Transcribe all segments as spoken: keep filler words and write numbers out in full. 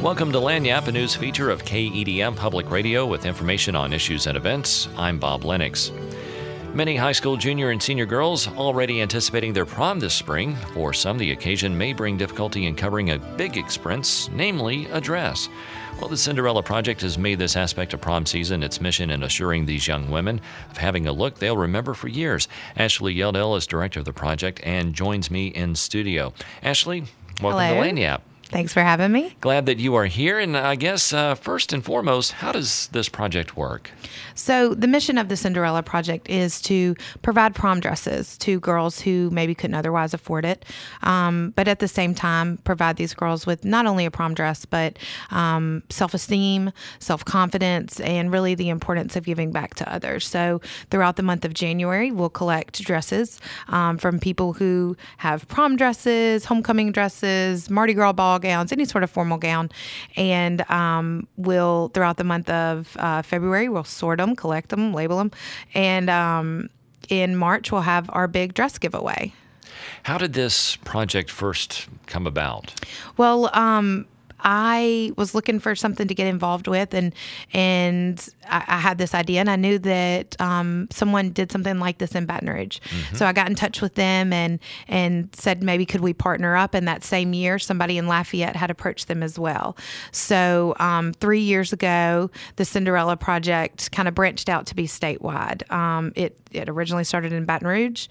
Welcome to Lagniappe, a news feature of K E D M Public Radio with information on issues and events. I'm Bob Lennox. Many high school junior and senior girls already anticipating their prom this spring. For some, the occasion may bring difficulty in covering a big expense, namely a dress. Well, the Cinderella Project has made this aspect of prom season its mission in assuring these young women of having a look they'll remember for years. Ashley Yeldell is director of the project and joins me in studio. Ashley, welcome Hello. to Lagniappe. Thanks for having me. Glad that you are here. And I guess uh, first and foremost, how does this project work? So the mission of the Cinderella Project is to provide prom dresses to girls who maybe couldn't otherwise afford it, um, but at the same time provide these girls with not only a prom dress, but um, self-esteem, self-confidence, and really the importance of giving back to others. So throughout the month of January, we'll collect dresses um, from people who have prom dresses, homecoming dresses, Mardi Gras ball gowns, any sort of formal gown. And um, we'll, throughout the month of uh, February, we'll sort them, collect them, label them. And um, in March, we'll have our big dress giveaway. How did this project first come about? Well, um, I was looking for something to get involved with, and and I, I had this idea, and I knew that um, someone did something like this in Baton Rouge. Mm-hmm. So I got in touch with them and and said maybe could we partner up. And that same year, somebody in Lafayette had approached them as well. So um, three years ago, the Cinderella Project kind of branched out to be statewide. Um, it it originally started in Baton Rouge,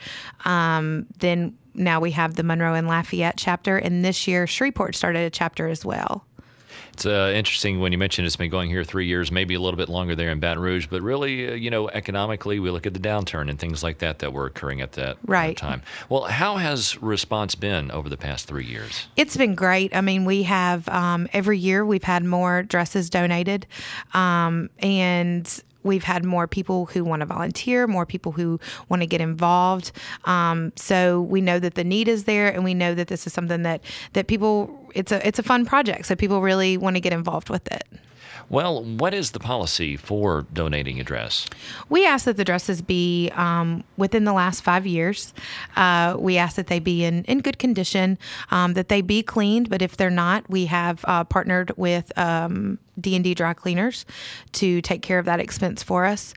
um, then. Now we have the Monroe and Lafayette chapter, and this year Shreveport started a chapter as well. It's uh, interesting when you mentioned it's been going here three years, maybe a little bit longer there in Baton Rouge, but really, uh, you know, economically, we look at the downturn and things like that that were occurring at that right. time. Well, how has response been over the past three years? It's been great. I mean, we have um, every year we've had more dresses donated, um, and we've had more people who want to volunteer, more people who want to get involved. Um, so we know that the need is there, and we know that this is something that, that people, it's a it's a fun project, so people really want to get involved with it. Well, what is the policy for donating a dress? We ask that the dresses be um, within the last five years. Uh, we ask that they be in, in good condition, um, that they be cleaned, but if they're not, we have uh, partnered with um, D and D Dry Cleaners to take care of that expense for us.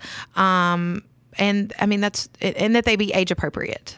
Um, and I mean, that's, and that they be age appropriate.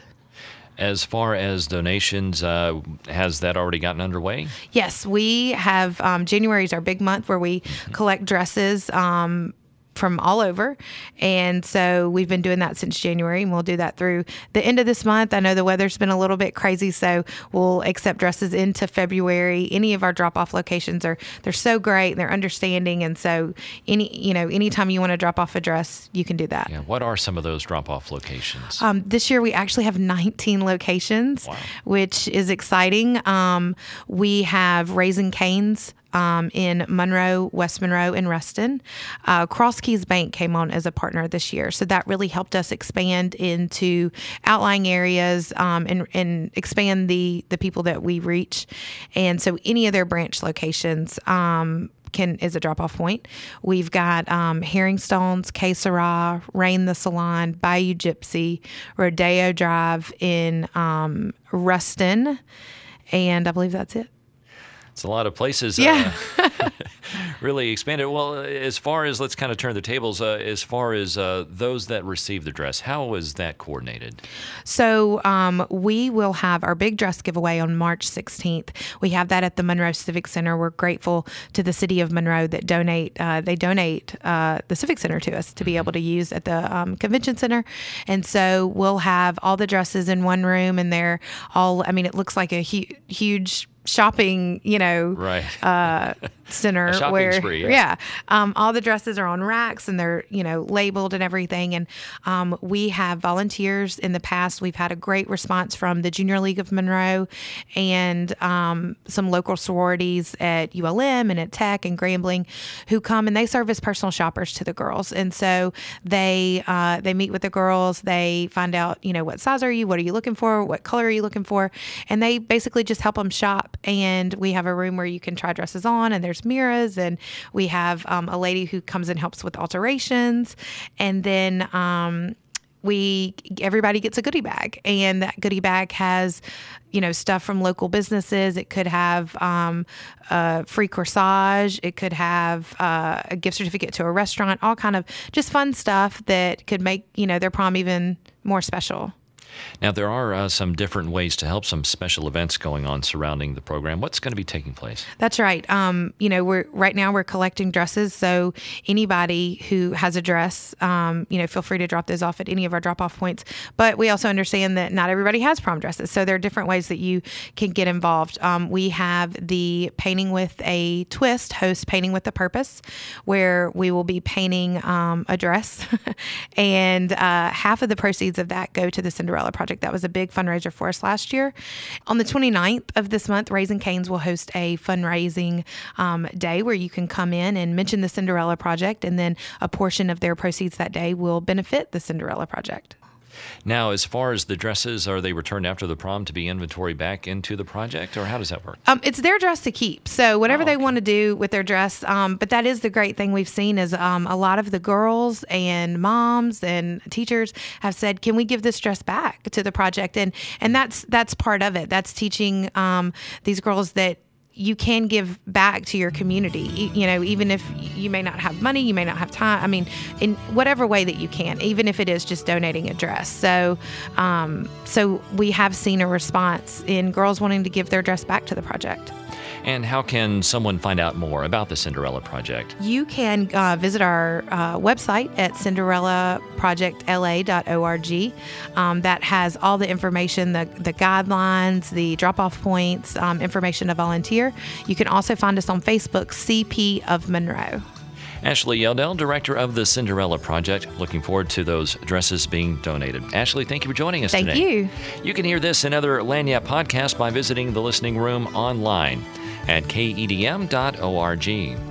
As far as donations, uh, has that already gotten underway? Yes, we have. Um, January is our big month where we mm-hmm. collect dresses um, from all over. And so we've been doing that since January, and we'll do that through the end of this month. I know the weather's been a little bit crazy, so we'll accept dresses into February. Any of our drop-off locations are, they're so great and they're understanding. And so any, you know, anytime you want to drop off a dress, you can do that. Yeah. What are some of those drop-off locations? Um, this year we actually have nineteen locations, wow. which is exciting. Um, we have Raising Cane's Um, in Monroe, West Monroe, and Ruston. Uh, Cross Keys Bank came on as a partner this year, so that really helped us expand into outlying areas um, and, and expand the the people that we reach. And so any of their branch locations um, can is a drop-off point. We've got um, Herringstones, Que Sera, Rain the Salon, Bayou Gypsy, Rodeo Drive in um, Ruston, and I believe that's it. It's a lot of places. Yeah. Uh, really expanded. Well, as far as, let's kind of turn the tables, uh, as far as uh, those that receive the dress, how is that coordinated? So um, we will have our big dress giveaway on March sixteenth. We have that at the Monroe Civic Center. We're grateful to the city of Monroe that donate, uh, they donate uh, the Civic Center to us to be able to use at the um, convention center. And so we'll have all the dresses in one room, and they're all, I mean, it looks like a hu- huge shopping, you know, right. uh, center a shopping where, spree, yeah, yeah um, all the dresses are on racks and they're, you know, labeled and everything. And um, we have volunteers in the past. We've had a great response from the Junior League of Monroe and um, some local sororities at U L M and at Tech and Grambling who come and they serve as personal shoppers to the girls. And so they uh, they meet with the girls. They find out, you know, what size are you? What are you looking for? What color are you looking for? And they basically just help them shop. And we have a room where you can try dresses on, and there's mirrors, and we have um, a lady who comes and helps with alterations. And then um, we everybody gets a goodie bag, and that goodie bag has, you know, stuff from local businesses. It could have um, a free corsage. It could have uh, a gift certificate to a restaurant. All kind of just fun stuff that could make, you know, their prom even more special. Now, there are uh, some different ways to help, some special events going on surrounding the program. What's going to be taking place? That's right. Um, you know, we're right now we're collecting dresses. So anybody who has a dress, um, you know, feel free to drop those off at any of our drop-off points. But we also understand that not everybody has prom dresses. So there are different ways that you can get involved. Um, we have the Painting with a Twist, host Painting with a Purpose, where we will be painting um, a dress. and uh, half of the proceeds of that go to the Cinderella Project. That was a big fundraiser for us last year. On the twenty-ninth of this month, Raising Cane's will host a fundraising um, day where you can come in and mention the Cinderella Project, and then a portion of their proceeds that day will benefit the Cinderella Project. Now, as far as the dresses, are they returned after the prom to be inventory back into the project, or how does that work? Um, it's their dress to keep. So whatever Oh, they okay. want to do with their dress. Um, but that is the great thing we've seen is um, a lot of the girls and moms and teachers have said, can we give this dress back to the project? And and that's that's part of it. That's teaching um, these girls that you can give back to your community, E- you know, even if you may not have money, you may not have time. I mean, in whatever way that you can, even if it is just donating a dress. So, um, so we have seen a response in girls wanting to give their dress back to the project. And how can someone find out more about the Cinderella Project? You can uh, visit our uh, website at cinderella project l a dot org. Um, that has all the information, the, the guidelines, the drop-off points, um, information to volunteer. You can also find us on Facebook, C P of Monroe. Ashley Yeldell, director of the Cinderella Project. Looking forward to those dresses being donated. Ashley, thank you for joining us Thank today. you. You can hear this and other Lagniappe podcasts by visiting the listening room online at k e d m dot org.